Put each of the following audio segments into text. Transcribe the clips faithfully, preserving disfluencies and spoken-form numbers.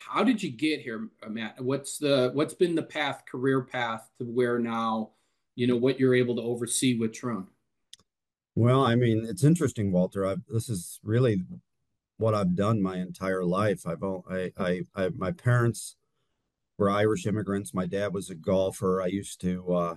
how did you get here, Matt? What's the what's been the path, career path to where now, you know, what you're able to oversee with Troon? Well, I mean, it's interesting, Walter. I've, this is really what I've done my entire life. I've, al- I, I, I, my parents were Irish immigrants. My dad was a golfer. I used to uh,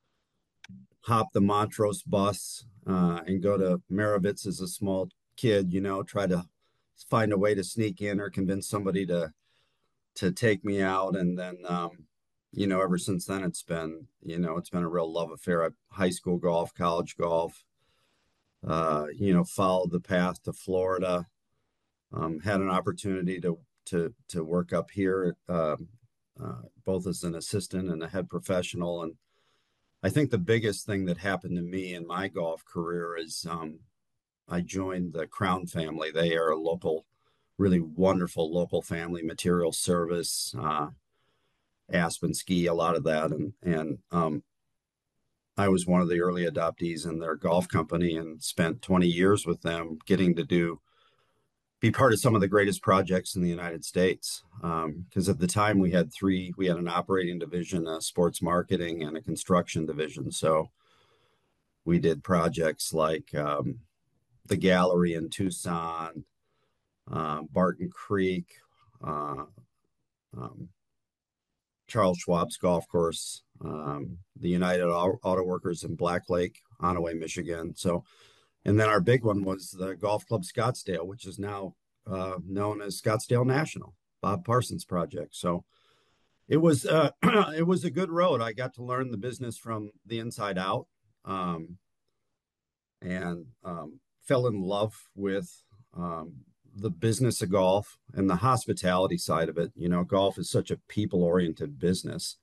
hop the Montrose bus uh, and go to Maravitz as a small kid. You know, try to find a way to sneak in or convince somebody to to take me out. And then, um, you know, ever since then, it's been, you know, it's been a real love affair. I, high school golf, college golf. Uh, you know, followed the path to Florida. Um, had an opportunity to to to work up here, um, uh, both as an assistant and a head professional. And I think the biggest thing that happened to me in my golf career is um, I joined the Crown family. They are a local, really wonderful local family, material service, uh, Aspen ski, a lot of that, and and um, I was one of the early adoptees in their golf company and spent twenty years with them, getting to do be part of some of the greatest projects in the United States. Because um, at the time we had three, we had an operating division, a sports marketing, and a construction division. So we did projects like um, the gallery in Tucson, uh, Barton Creek, uh, um, Charles Schwab's golf course, um, the United Auto Workers in Black Lake, Onaway, Michigan. So, and then our big one was the Golf Club Scottsdale, which is now uh, known as Scottsdale National, Bob Parsons project. So it was uh, it was a good road. I got to learn the business from the inside out, um, and um, fell in love with um, the business of golf and the hospitality side of it. You know, golf is such a people oriented business.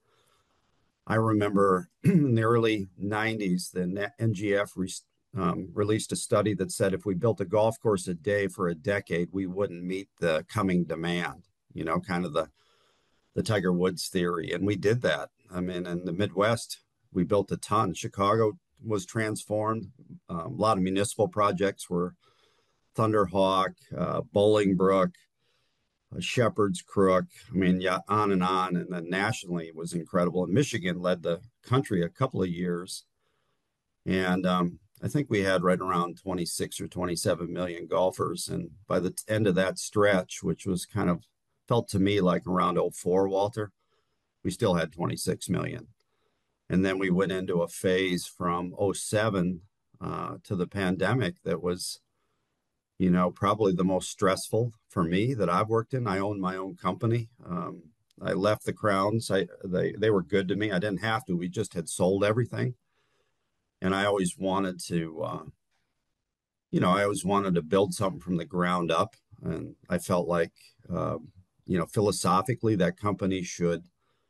I remember in the early nineties, the N G F re- um, released a study that said if we built a golf course a day for a decade, we wouldn't meet the coming demand, you know, kind of the, the Tiger Woods theory. And we did that. I mean, in the Midwest, we built a ton. Chicago was transformed. Um, a lot of municipal projects were Thunderhawk, uh, Bolingbrook, uh, Shepherd's Crook. I mean, yeah, on and on. And then nationally, it was incredible. And Michigan led the country a couple of years. And um, I think we had right around twenty-six or twenty-seven million golfers. And by the end of that stretch, which was kind of felt to me like around oh four, Walter, we still had twenty-six million. And then we went into a phase from oh seven uh, to the pandemic that was, you know, probably the most stressful for me that I've worked in. I own my own company. Um, I left the Crowns. I they they were good to me. I didn't have to. We just had sold everything, and I always wanted to, uh, you know, I always wanted to build something from the ground up. And I felt like, um, you know, philosophically, that company should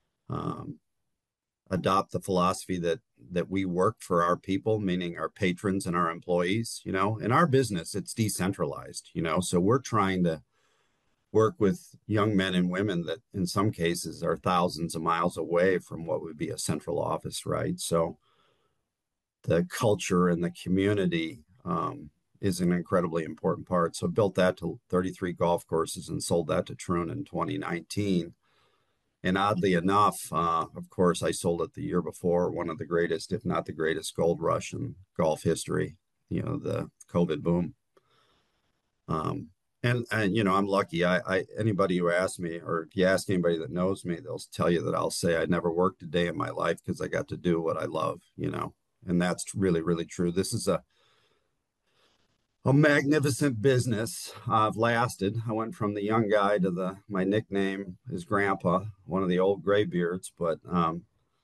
um, adopt the philosophy that that we work for our people, meaning our patrons and our employees. You know, in our business, it's decentralized. You know, so we're trying to work with young men and women that in some cases are thousands of miles away from what would be a central office, right? So the culture and the community um, is an incredibly important part. So built that to thirty-three golf courses and sold that to Troon in twenty nineteen. And oddly enough, uh, of course, I sold it the year before, one of the greatest, if not the greatest, gold rush in golf history, you know, the COVID boom. Um, and and you know, I'm lucky. I, I anybody who asks me, or if you ask anybody that knows me, they'll tell you that I'll say I never worked a day in my life because I got to do what I love, you know, and that's really, really true. This is a a magnificent business. I've lasted. I went from the young guy to the my nickname is Grandpa, one of the old graybeards, but um,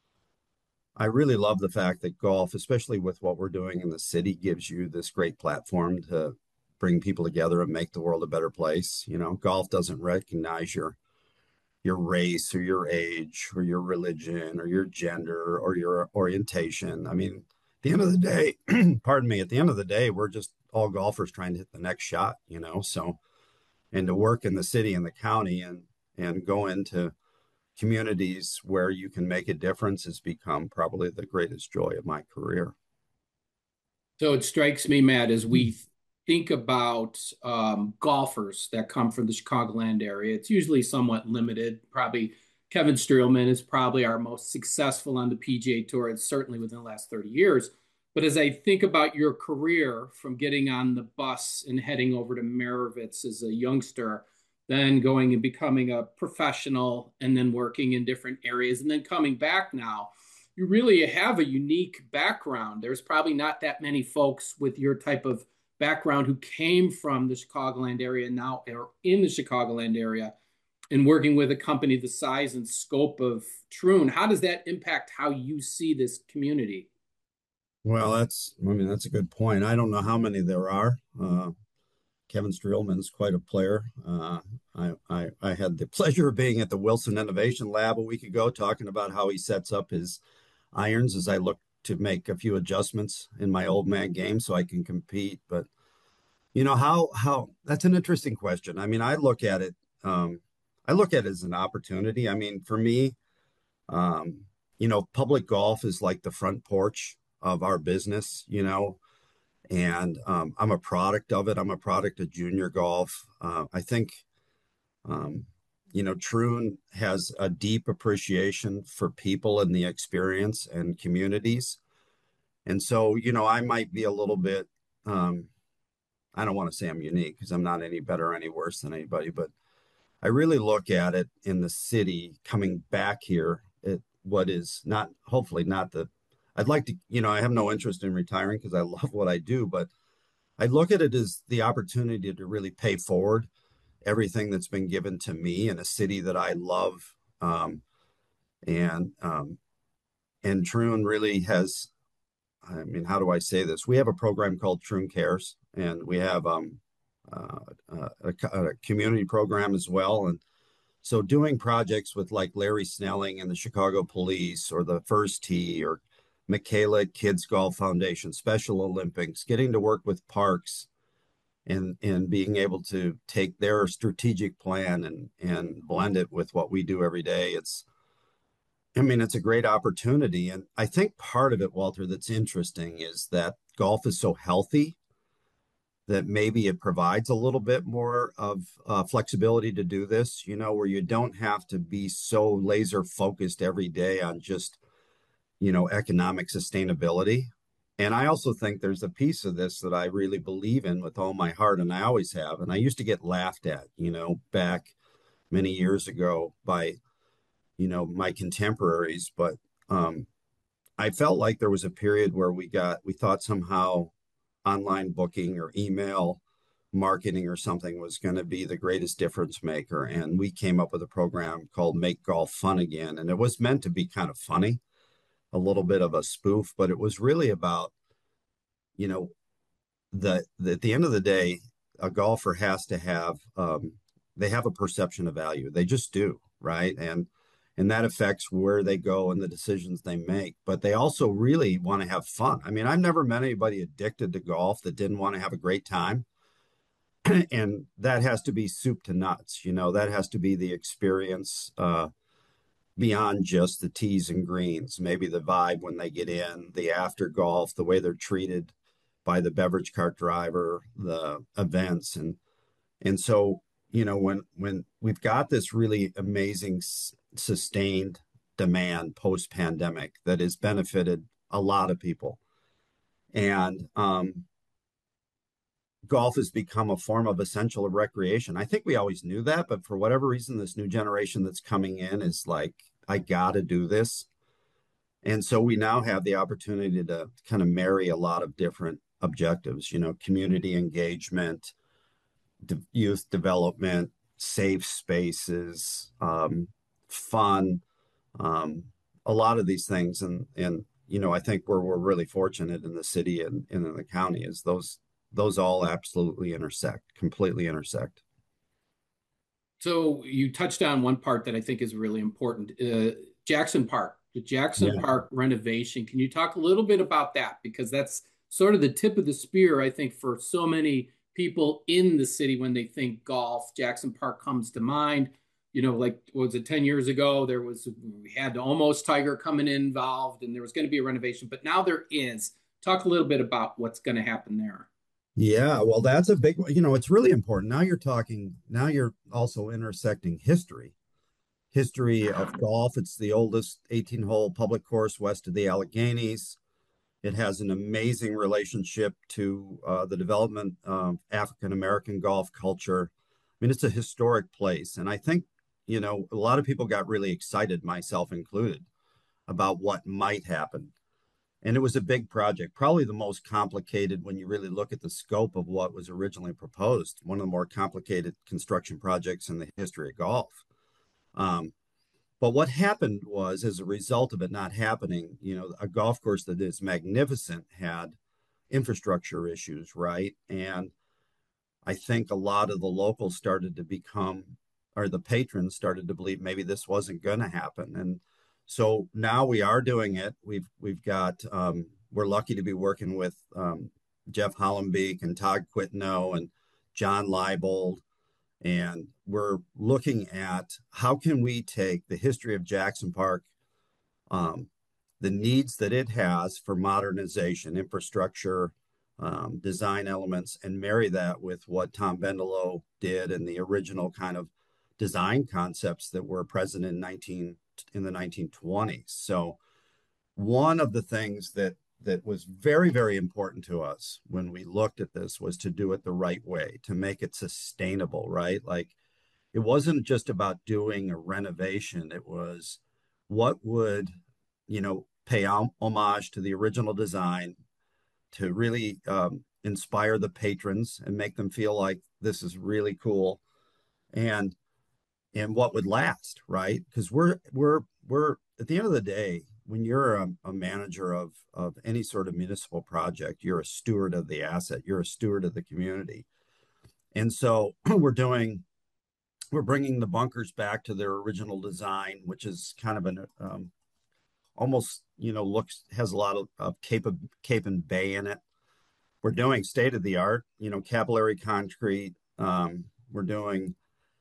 I really love the fact that golf, especially with what we're doing in the city, gives you this great platform to bring people together and make the world a better place. You know, golf doesn't recognize your your race or your age or your religion or your gender or your orientation. I mean, at the end of the day, pardon me, at the end of the day, we're just all golfers trying to hit the next shot, you know. So, and to work in the city and the county and and go into communities where you can make a difference has become probably the greatest joy of my career. So it strikes me, Matt, as we think about um, golfers that come from the Chicagoland area, it's usually somewhat limited. Probably Kevin Streelman is probably our most successful on the P G A Tour, and certainly within the last thirty years. But as I think about your career from getting on the bus and heading over to Marovitz as a youngster, then going and becoming a professional and then working in different areas and then coming back now, you really have a unique background. There's probably not that many folks with your type of background who came from the Chicagoland area now are in the Chicagoland area and working with a company the size and scope of Troon. How does that impact how you see this community? Well, that's, I mean, that's a good point. I don't know how many there are. Uh, Kevin Streelman's quite a player. Uh, I, I, I had the pleasure of being at the Wilson Innovation Lab a week ago, talking about how he sets up his irons as I look to make a few adjustments in my old man game so I can compete. But you know how how that's an interesting question. I mean, I look at it. Um, I look at it as an opportunity. I mean, for me, um, you know, public golf is like the front porch of our business. You know, and um, I'm a product of it. I'm a product of junior golf. Uh, I think, um, you know, Troon has a deep appreciation for people and the experience and communities. And so, you know, I might be a little bit, um, I don't want to say I'm unique because I'm not any better or any worse than anybody, but I really look at it in the city coming back here at what is not, hopefully not the, I'd like to, you know, I have no interest in retiring because I love what I do, but I look at it as the opportunity to really pay forward everything that's been given to me in a city that I love. Um, and um, and Troon really has, I mean, how do I say this? We have a program called Troon Cares, and we have um, uh, uh, a, a community program as well. And so doing projects with like Larry Snelling and the Chicago Police or the First Tee or Michaela Kids Golf Foundation, Special Olympics, getting to work with parks and and being able to take their strategic plan and and blend it with what we do every day. It's, I mean, it's a great opportunity. And I think part of it, Walter, that's interesting is that golf is so healthy that maybe it provides a little bit more of uh, flexibility to do this, you know, where you don't have to be so laser focused every day on just, you know, economic sustainability. And I also think there's a piece of this that I really believe in with all my heart, and I always have. And I used to get laughed at, you know, back many years ago by, you know, my contemporaries. But um, I felt like there was a period where we got, we thought somehow online booking or email marketing or something was going to be the greatest difference maker. And we came up with a program called Make Golf Fun Again. And it was meant to be kind of funny, a little bit of a spoof, but it was really about, you know, the, the at the end of the day, a golfer has to have um, they have a perception of value. They just do, right? And and that affects where they go and the decisions they make. But they also really want to have fun. I mean, I've never met anybody addicted to golf that didn't want to have a great time. And that has to be soup to nuts. You know, that has to be the experience uh, beyond just the tees and greens, maybe the vibe when they get in, the after golf, the way they're treated by the beverage cart driver, the events. And and so, you know, when when we've got this really amazing s- sustained demand post pandemic that has benefited a lot of people. And um, golf has become a form of essential recreation. I think we always knew that, but for whatever reason, this new generation that's coming in is like, I got to do this. And so we now have the opportunity to kind of marry a lot of different objectives, you know, community engagement, de- youth development, safe spaces, um, fun, um, a lot of these things. And, and, you know, I think where we're really fortunate in the city and, and in the county is those, those all absolutely intersect, completely intersect. So you touched on one part that I think is really important. Uh, Jackson Park, the Jackson Yeah. Park renovation. Can you talk a little bit about that? Because that's sort of the tip of the spear, I think, for so many people in the city when they think golf. Jackson Park comes to mind. You know, like what was it ten years ago? There was we had the almost Tiger coming in involved, and there was going to be a renovation, but now there is. Talk a little bit about what's going to happen there. Yeah, well, that's a big, you know, it's really important. Now you're talking, now you're also intersecting history, history of golf. It's the oldest eighteen hole public course west of the Alleghenies. It has an amazing relationship to uh, the development of African American golf culture. I mean, it's a historic place. And I think, you know, a lot of people got really excited, myself included, about what might happen. And it was a big project, probably the most complicated when you really look at the scope of what was originally proposed, one of the more complicated construction projects in the history of golf. Um, but what happened was, as a result of it not happening, you know, a golf course that is magnificent had infrastructure issues, right? And I think a lot of the locals started to become, or the patrons started to believe maybe this wasn't going to happen. And so now we are doing it. We've we've got um, we're lucky to be working with um, Jeff Hollenbeek and Todd Quitno and John Leibold, and we're looking at how can we take the history of Jackson Park, um, the needs that it has for modernization, infrastructure, um, design elements, and marry that with what Tom Bendelow did and the original kind of design concepts that were present in nineteen in the nineteen twenties. So one of the things that that was very, very important to us when we looked at this was to do it the right way, to make it sustainable, right? Like it wasn't just about doing a renovation. It was what would, you know, pay homage to the original design, to really um, inspire the patrons and make them feel like this is really cool, and and what would last, right? Because we're we're we're at the end of the day, when you're a, a manager of of any sort of municipal project, you're a steward of the asset, you're a steward of the community, and so we're doing we're bringing the bunkers back to their original design, which is kind of an um, almost, you know, looks has a lot of, of cape of, cape and bay in it. We're doing state of the art, you know, capillary concrete. Um, we're doing,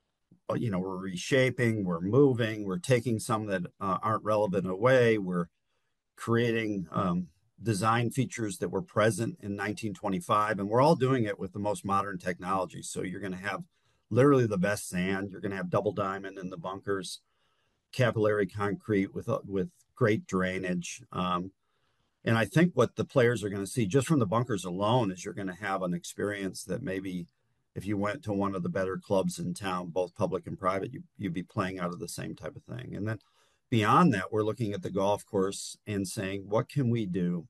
you know, we're reshaping, we're moving, we're taking some that uh, aren't relevant away. We're creating um, design features that were present in nineteen twenty-five, and we're all doing it with the most modern technology. So you're going to have literally the best sand. You're going to have double diamond in the bunkers, capillary concrete with uh, with great drainage. Um, and I think what the players are going to see just from the bunkers alone is you're going to have an experience that maybe if you went to one of the better clubs in town, both public and private, you, you'd be playing out of the same type of thing. And then beyond that, we're looking at the golf course and saying, what can we do,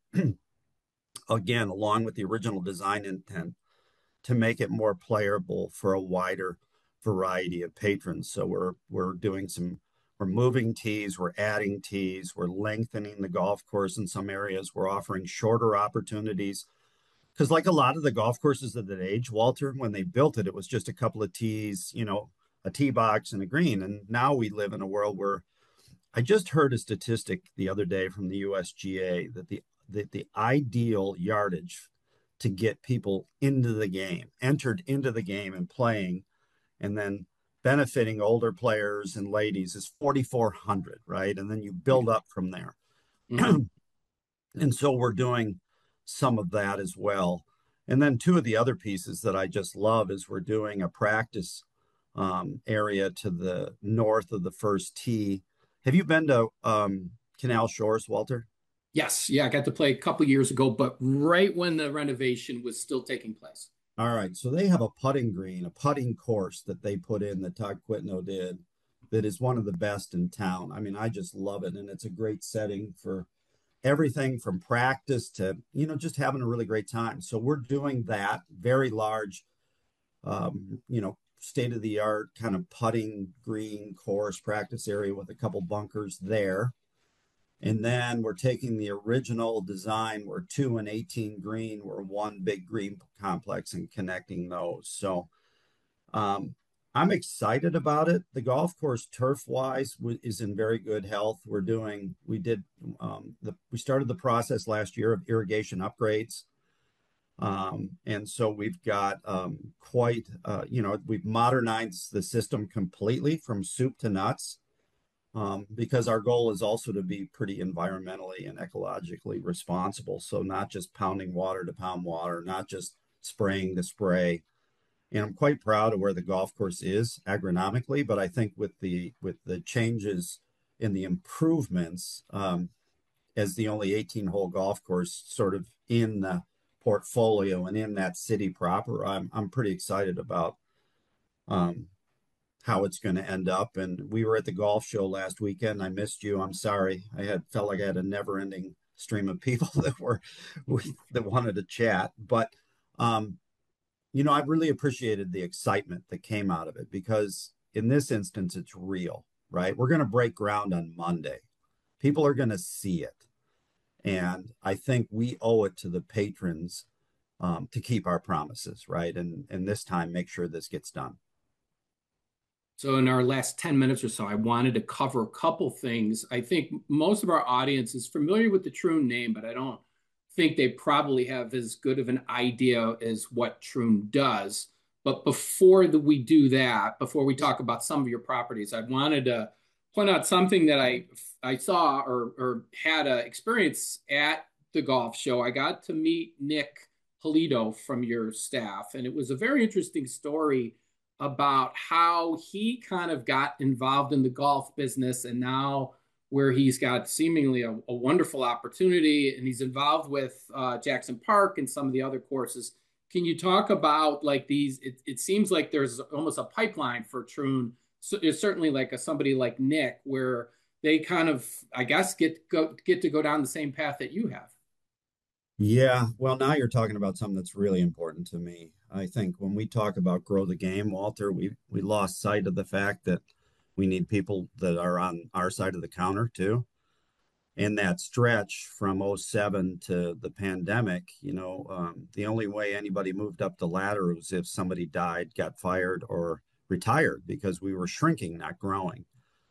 again, along with the original design intent, to make it more playable for a wider variety of patrons. So we're we're doing some we're moving tees, we're adding tees, we're lengthening the golf course in some areas, we're offering shorter opportunities. Because like a lot of the golf courses of that age, Walter, when they built it, it was just a couple of tees, you know, a tee box and a green. And now we live in a world where I just heard a statistic the other day from the U S G A that the that the ideal yardage to get people into the game, entered into the game and playing, and then benefiting older players and ladies is forty-four hundred, right? And then you build up from there. Mm-hmm. And so we're doing some of that as well. And then two of the other pieces that I just love is we're doing a practice um, area to the north of the first tee. Have you been to um, Canal Shores, Walter? Yes, yeah, I got to play a couple years ago, but right when the renovation was still taking place. All right, so they have a putting green, a putting course that they put in that Todd Quitno did that is one of the best in town. I mean, I just love it, and it's a great setting for everything from practice to, you know, just having a really great time. So we're doing that very large, um, you know, state of the art kind of putting green course practice area with a couple bunkers there. And then we're taking the original design where two and eighteen green were one big green complex and connecting those. So um, I'm excited about it. The golf course turf wise is in very good health. We're doing, we did, um, the, we started the process last year of irrigation upgrades. Um, and so we've got um, quite, uh, you know, we've modernized the system completely from soup to nuts, um, because our goal is also to be pretty environmentally and ecologically responsible. So not just pounding water to pound water, not just spraying the spray. And I'm quite proud of where the golf course is agronomically, but I think with the with the changes in the improvements, um, as the only eighteen hole golf course sort of in the portfolio and in that city proper, I'm I'm pretty excited about um, how it's going to end up. And we were at the golf show last weekend. I missed you. I'm sorry. I had felt like I had a never ending stream of people that were that wanted to chat, but um, you know, I really appreciated the excitement that came out of it because in this instance, it's real, right? We're going to break ground on Monday. People are going to see it. And I think we owe it to the patrons um, to keep our promises, right? And and this time, make sure this gets done. So, in our last ten minutes or so, I wanted to cover a couple things. I think most of our audience is familiar with the Troon name, but I don't think they probably have as good of an idea as what Troon does. But before the, we do that, before we talk about some of your properties, I wanted to point out something that I I saw or, or had an experience at the golf show. I got to meet Nick Polito from your staff, and it was a very interesting story about how he kind of got involved in the golf business and now where he's got seemingly a, a wonderful opportunity and he's involved with uh, Jackson Park and some of the other courses. Can you talk about like these? It, it seems like there's almost a pipeline for Troon. So it's certainly like a, somebody like Nick where they kind of, I guess, get go, get to go down the same path that you have. Yeah, well, now you're talking about something that's really important to me. I think when we talk about grow the game, Walter, we we lost sight of the fact that we need people that are on our side of the counter too. In that stretch from oh seven to the pandemic, you know, um, the only way anybody moved up the ladder was if somebody died, got fired, or retired because we were shrinking, not growing.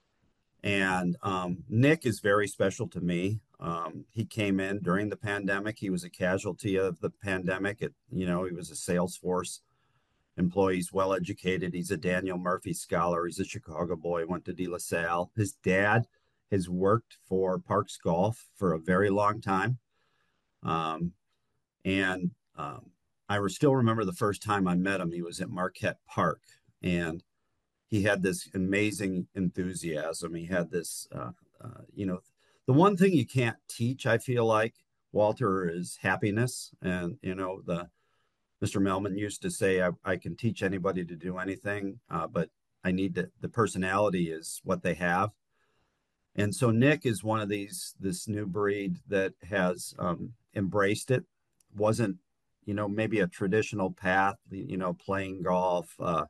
And um, Nick is very special to me. Um, he came in during the pandemic. He was a casualty of the pandemic. It, you know, he was a Salesforce employee. He's well educated. He's a Daniel Murphy scholar. He's a Chicago boy. Went to De La Salle. His dad has worked for Parks Golf for a very long time. Um, and um, I still remember the first time I met him. He was at Marquette Park, and he had this amazing enthusiasm. He had this, uh, uh, you know, the one thing you can't teach, I feel like, Walter, is happiness. And, you know, the Mister Melman used to say, I, I can teach anybody to do anything, uh, but I need to, the personality is what they have. And so Nick is one of these, this new breed that has um, embraced it, wasn't, you know, maybe a traditional path, you know, playing golf, uh,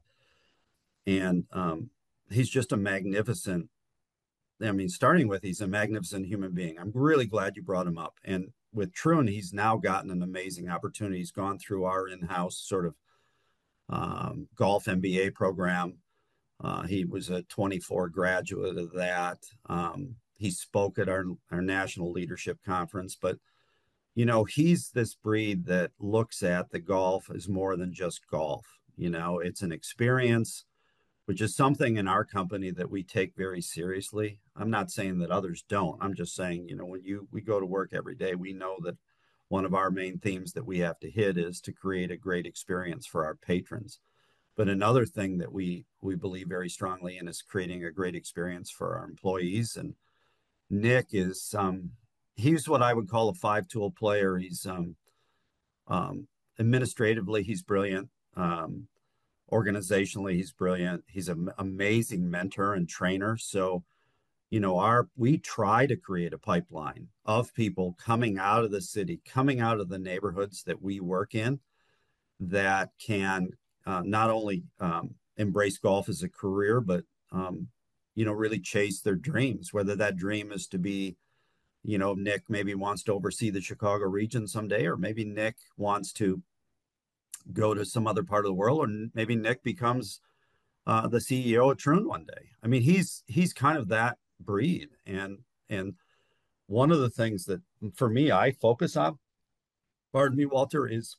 and um, he's just a magnificent. I mean, starting with, he's a magnificent human being. I'm really glad you brought him up. And with Troon, he's now gotten an amazing opportunity. He's gone through our in-house sort of um, golf M B A program. Uh, he was a twenty-four graduate of that. Um, he spoke at our, our national leadership conference, but you know, he's this breed that looks at the golf as more than just golf. You know, it's an experience, which is something in our company that we take very seriously. I'm not saying that others don't. I'm just saying, you know, when you we go to work every day, we know that one of our main themes that we have to hit is to create a great experience for our patrons. But another thing that we we believe very strongly in is creating a great experience for our employees. And Nick is um, he's what I would call a five tool player. He's um, um, administratively he's brilliant. Um, organizationally he's brilliant. He's an amazing mentor and trainer. So you know our we try to create a pipeline of people coming out of the city, coming out of the neighborhoods that we work in, that can uh, not only um, embrace golf as a career, but um, you know really chase their dreams, whether that dream is to be, you know Nick maybe wants to oversee the Chicago region someday, or maybe Nick wants to go to some other part of the world, or maybe Nick becomes uh, the C E O of Troon one day. I mean, he's he's kind of that breed, and and one of the things that for me I focus on, pardon me, Walter, is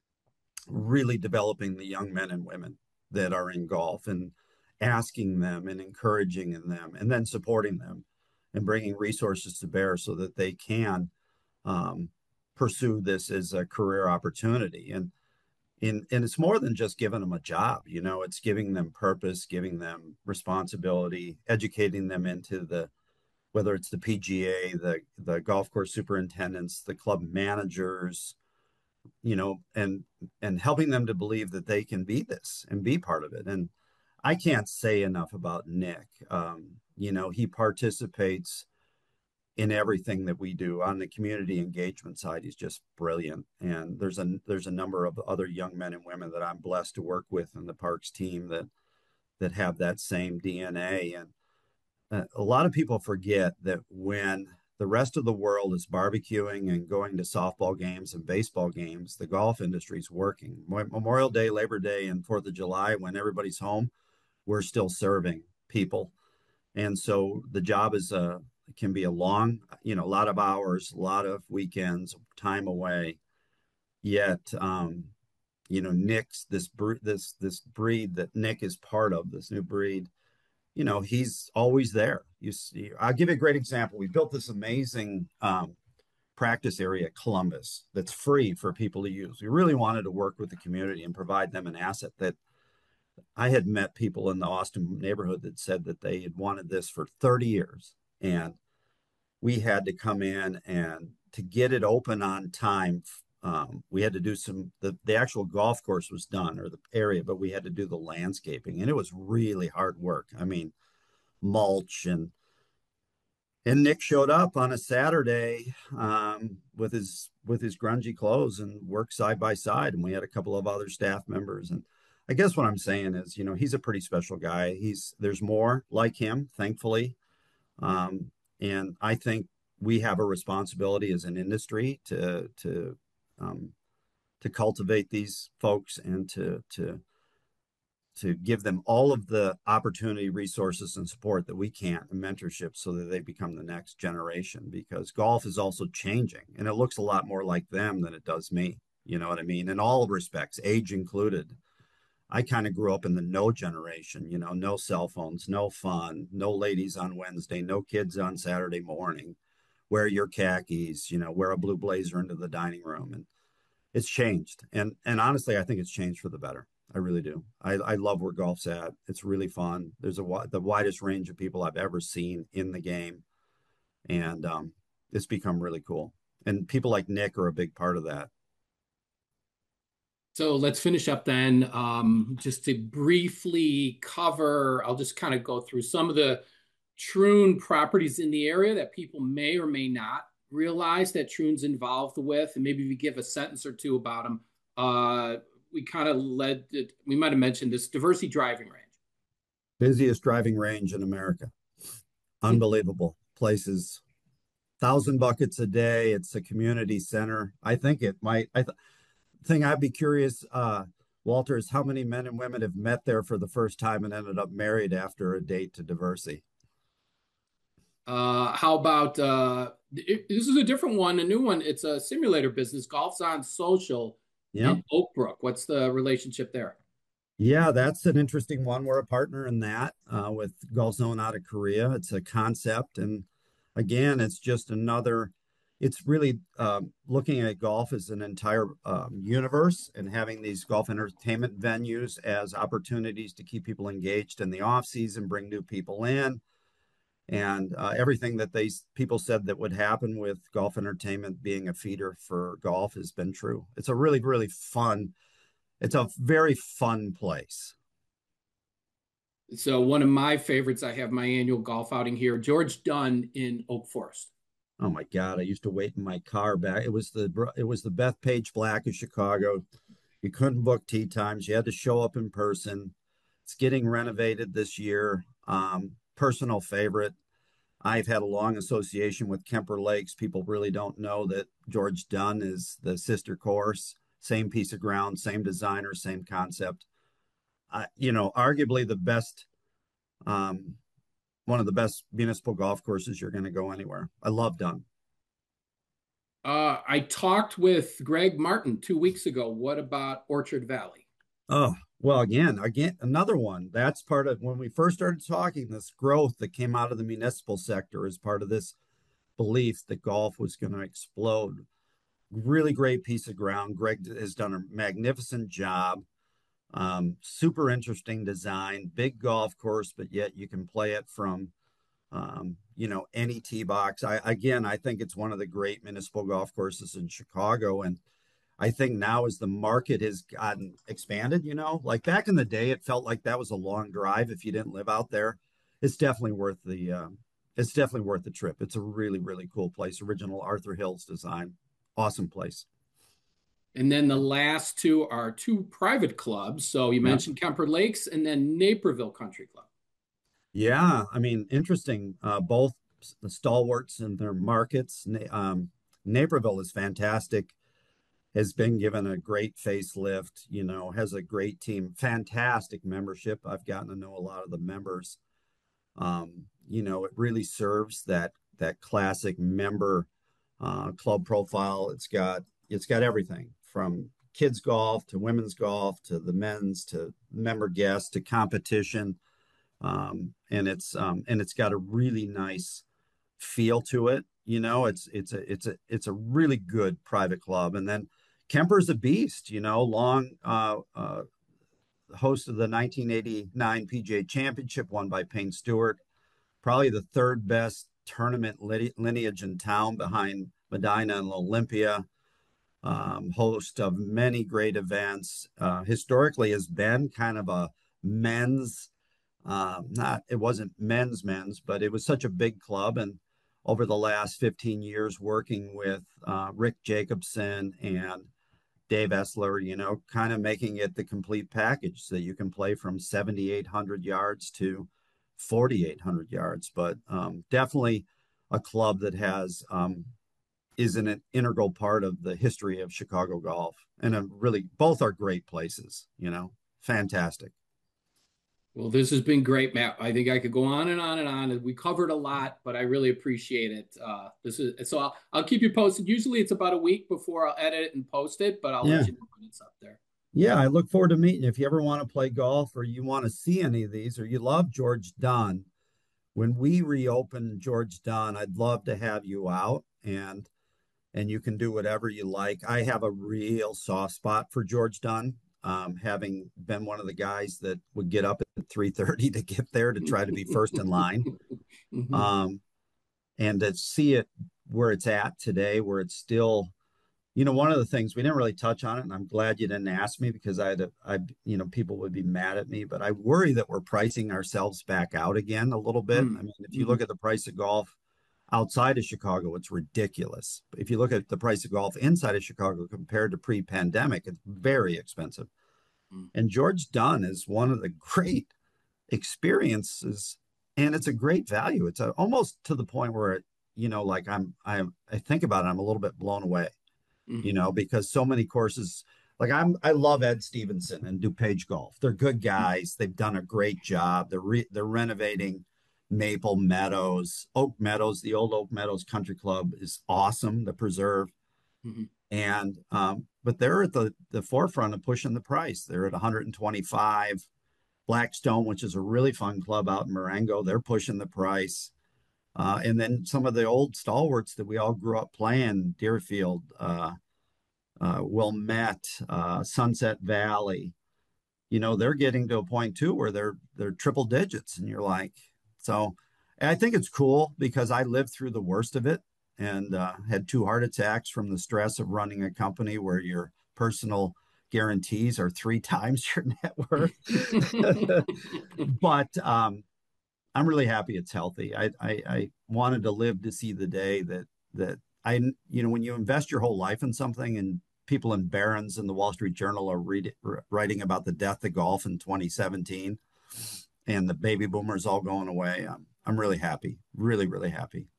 really developing the young men and women that are in golf and asking them and encouraging them and then supporting them and bringing resources to bear so that they can um, pursue this as a career opportunity. And in and it's more than just giving them a job, you know, it's giving them purpose, giving them responsibility, educating them into the whether it's the P G A, the the golf course superintendents, the club managers, you know, and and helping them to believe that they can be this and be part of it. And I can't say enough about Nick. Um, you know, he participates in everything that we do on the community engagement side. He's just brilliant. And there's a there's a number of other young men and women that I'm blessed to work with in the Parks team that that have that same D N A. And uh, a lot of people forget that when the rest of the world is barbecuing and going to softball games and baseball games, the golf industry is working. Memorial Day, Labor Day, and Fourth of July, when everybody's home, we're still serving people. And so the job is a can be a long, you know, a lot of hours, a lot of weekends, time away. Yet, um, you know, Nick's this this this breed that Nick is part of, this new breed. You know, he's always there. You see, I'll give you a great example. We built this amazing um, practice area at Columbus that's free for people to use. We really wanted to work with the community and provide them an asset that I had met people in the Austin neighborhood that said that they had wanted this for thirty years. And we had to come in and to get it open on time. Um, we had to do some, the, the actual golf course was done or the area, but we had to do the landscaping and it was really hard work. I mean, mulch and, and Nick showed up on a Saturday um, with his, with his grungy clothes and worked side by side. And we had a couple of other staff members. And I guess what I'm saying is, you know, he's a pretty special guy. He's, there's more like him, thankfully. Um, and I think we have a responsibility as an industry to to um, to cultivate these folks and to to to give them all of the opportunity, resources, and support that we can, and mentorship, so that they become the next generation. Because golf is also changing, and it looks a lot more like them than it does me. You know what I mean? In all respects, age included. I kind of grew up in the no generation, you know, no cell phones, no fun, no ladies on Wednesday, no kids on Saturday morning, wear your khakis, you know, wear a blue blazer into the dining room. And it's changed. And and honestly, I think it's changed for the better. I really do. I, I love where golf's at. It's really fun. There's a the widest range of people I've ever seen in the game. And um, it's become really cool. And people like Nick are a big part of that. So let's finish up then. Um, just to briefly cover, I'll just kind of go through some of the Troon properties in the area that people may or may not realize that Troon's involved with, and maybe we give a sentence or two about them. Uh, we kind of led it, we might have mentioned this Diversey driving range. Busiest driving range in America. Unbelievable. Places, thousand buckets a day. It's a community center. I think it might. I th- thing I'd be curious, uh, Walter, is how many men and women have met there for the first time and ended up married after a date to Diversey. Uh, how about uh, it, this is a different one, a new one. It's a simulator business, Golf's on Social Yeah. in Oak Brook. What's the relationship there? Yeah, that's an interesting one. We're a partner in that uh, with Golf Zone out of Korea. It's a concept. And again, it's just another, it's really um, looking at golf as an entire um, universe and having these golf entertainment venues as opportunities to keep people engaged in the off season, bring new people in. And uh, everything that they people said that would happen with golf entertainment being a feeder for golf has been true. It's a really, really fun, it's a very fun place. So one of my favorites, I have my annual golf outing here, George Dunn in Oak Forest. Oh my God, I used to wait in my car back. It was the it was the Bethpage Black of Chicago. You couldn't book tee times. You had to show up in person. It's getting renovated this year. Um, personal favorite. I've had a long association with Kemper Lakes. People really don't know that George Dunn is the sister course, same piece of ground, same designer, same concept. Uh, you know, arguably the best, um, one of the best municipal golf courses you're going to go anywhere. I love Dunn. Uh, I talked with Greg Martin two weeks ago. What about Orchard Valley? Oh, well, again, again, another one. That's part of when we first started talking, this growth that came out of the municipal sector is part of this belief that golf was going to explode. really great piece of ground. Greg has done a magnificent job. Um, super interesting design, big golf course, but yet you can play it from, um, you know, any tee box. I again, I think it's one of the great municipal golf courses in Chicago, and I think now as the market has gotten expanded, you know, like back in the day, it felt like that was a long drive if you didn't live out there. It's definitely worth the, um, it's definitely worth the trip. It's a really, really cool place. Original Arthur Hills design, awesome place. And then the last two are two private clubs. So you Yeah. mentioned Kemper Lakes and then Naperville Country Club. Yeah, I mean, interesting. Uh, both the stalwarts in their markets. Um, Naperville is fantastic. Has been given a great facelift. You know, has a great team. Fantastic membership. I've gotten to know a lot of the members. Um, you know, it really serves that that classic member uh, club profile. It's got it's got everything from kids golf to women's golf to the men's to member guests to competition um, and it's um, and it's got a really nice feel to it. You know, it's it's a it's a it's a really good private club. And then Kemper's a beast. You know, long uh, uh, host of the nineteen eighty-nine P G A Championship, won by Payne Stewart, probably the third best tournament lineage in town behind Medina and Olympia. Um, host of many great events. Uh, historically, has been kind of a men's um, not it wasn't men's men's, but it was such a big club. And over the last fifteen years, working with uh, Rick Jacobson and Dave Essler, you know, kind of making it the complete package so that you can play from seventy-eight hundred yards to forty-eight hundred yards. But um, definitely a club that has um, is an integral part of the history of Chicago golf, and a really both are great places. You know, fantastic. Well, this has been great, Matt. I think I could go on and on and on. We covered a lot, but I really appreciate it. Uh, this is so I'll, I'll keep you posted. Usually it's about a week before I'll edit it and post it, but I'll Yeah. let you know when it's up there. Yeah, I look forward to meeting you. If you ever want to play golf or you want to see any of these or you love George Dunn, when we reopen George Dunn, I'd love to have you out and and you can do whatever you like. I have a real soft spot for George Dunn, um, having been one of the guys that would get up at three thirty to get there to try to be first in line. Mhm. Um, and to see it where it's at today, where it's still you know, one of the things we didn't really touch on it, and I'm glad you didn't ask me because I had, I, you know, people would be mad at me, but I worry that we're pricing ourselves back out again a little bit. I Mm. mean, if you look Mhm. at the price of golf outside of Chicago, it's ridiculous. If you look at the price of golf inside of Chicago compared to pre-pandemic, it's very expensive. Mm. And George Dunn is one of the great experiences, and it's a great value. It's a, almost to the point where, you know, like I'm, I'm, I think about it, I'm a little bit blown away you Mhm. know, because so many courses, like I'm, I love Ed Stevenson and DuPage Golf. They're good guys. They've done a great job. They're re, they're renovating Maple Meadows, Oak Meadows. The old Oak Meadows Country Club is awesome. The preserve Mhm. and um, but they're at the the forefront of pushing the price. They're at one hundred twenty-five. Blackstone, which is a really fun club out in Marengo, they're pushing the price. Uh, and then some of the old stalwarts that we all grew up playing, Deerfield, uh, uh, Wilmette, uh, Sunset Valley, you know, they're getting to a point too where they're they're triple digits, and you're like, so. And I think it's cool because I lived through the worst of it and uh, had two heart attacks from the stress of running a company where your personal guarantees are three times your net worth. But um, I'm really happy it's healthy. I, I I wanted to live to see the day that that I you know when you invest your whole life in something and people in Barron's and the Wall Street Journal are read, writing about the death of golf in twenty seventeen and the baby boomers all going away. I'm I'm really happy, really really happy.